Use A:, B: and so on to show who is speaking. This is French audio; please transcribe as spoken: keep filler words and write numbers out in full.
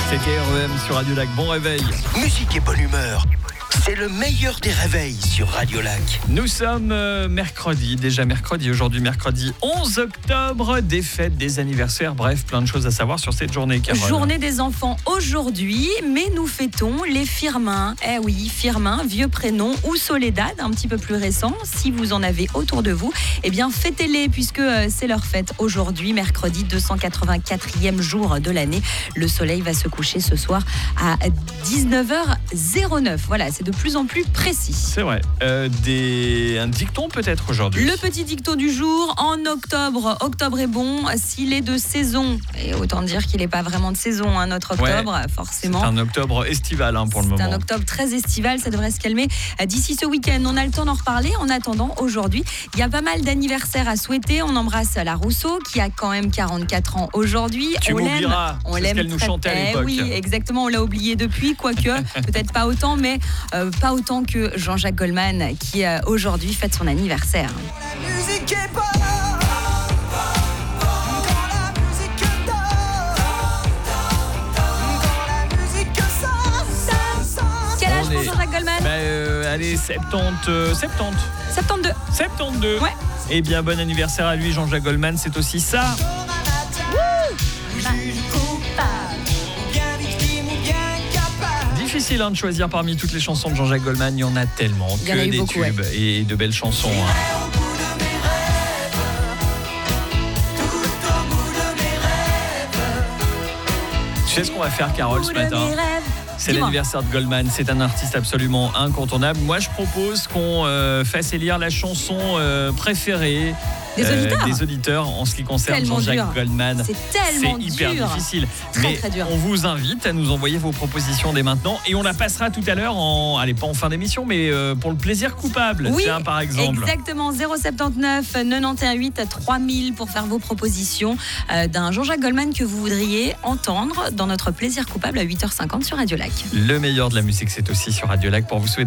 A: C'était R E M sur Radio Lac. Bon réveil.
B: Musique et bonne humeur. C'est le meilleur des réveils sur Radio Lac.
A: Nous sommes euh, mercredi, déjà mercredi, aujourd'hui mercredi onze octobre, des fêtes, des anniversaires, bref, plein de choses à savoir sur cette journée, Carole.
C: Journée des enfants aujourd'hui, mais nous fêtons les Firmin. Eh oui, Firmin, vieux prénom, ou Soledad, un petit peu plus récent. Si vous en avez autour de vous, eh bien fêtez-les puisque euh, c'est leur fête aujourd'hui, mercredi deux cent quatre-vingt-quatrième jour de l'année. Le soleil va se coucher ce soir à dix-neuf heures neuf. Voilà, c'est de plus en plus précis.
A: C'est vrai. Euh, des... Un dicton peut-être aujourd'hui.
C: Le petit dicton du jour, en octobre, octobre est bon, s'il est de saison, et autant dire qu'il n'est pas vraiment de saison, hein, notre octobre,
A: ouais,
C: forcément.
A: C'est un octobre estival hein, pour le
C: c'est
A: moment.
C: C'est un octobre très estival, ça devrait se calmer d'ici ce week-end. On a le temps d'en reparler. En attendant, aujourd'hui, il y a pas mal d'anniversaires à souhaiter. On embrasse la Rousseau, qui a quand même quarante-quatre ans aujourd'hui.
A: Tu
C: on
A: m'oublieras,
C: l'aime, on
A: c'est
C: l'aime
A: ce qu'elle nous
C: très...
A: chantait à
C: eh
A: l'époque.
C: Oui, exactement, on l'a oublié depuis, quoique, peut-être pas autant, mais euh, pas autant que Jean-Jacques Goldman, qui euh, aujourd'hui fête son anniversaire.
D: La musique est bonne.
C: Quel âge
A: On
C: pour
A: est-
C: Jean-Jacques Goldman?
A: Bah, euh, allez, soixante-dix, euh, soixante-dix.
C: soixante-deux.
A: soixante-deux.
C: Ouais.
A: Eh bien, bon anniversaire à lui, Jean-Jacques Goldman, c'est aussi ça. Difficile hein, de choisir parmi toutes les chansons de Jean-Jacques Goldman, il y en a tellement,
C: Il y en a
A: que
C: eu
A: des
C: beaucoup,
A: tubes et de belles chansons. hein. Tu sais ce qu'on va faire, Carole, ce matin ? C'est
C: Dis-moi.
A: l'anniversaire de Goldman, c'est un artiste absolument incontournable. Moi, je propose qu'on euh, fasse élire la chanson euh, préférée
C: Des auditeurs.
A: des auditeurs en ce qui concerne
C: Tellement
A: Jean-Jacques
C: dur.
A: Goldman.
C: C'est tellement
A: C'est hyper
C: dur.
A: difficile.
C: Très,
A: Mais
C: très dur.
A: on vous invite à nous envoyer vos propositions dès maintenant et on la passera tout à l'heure en, allez, pas en fin d'émission, mais euh, pour le plaisir coupable,
C: Oui,
A: tiens, par exemple.
C: exactement, zéro soixante-dix-neuf quatre-vingt-onze huit trois mille pour faire vos propositions euh, d'un Jean-Jacques Goldman que vous voudriez entendre dans notre plaisir coupable à huit heures cinquante sur Radio Lac.
A: Le meilleur de la musique, c'est aussi sur Radio Lac pour vous souhaiter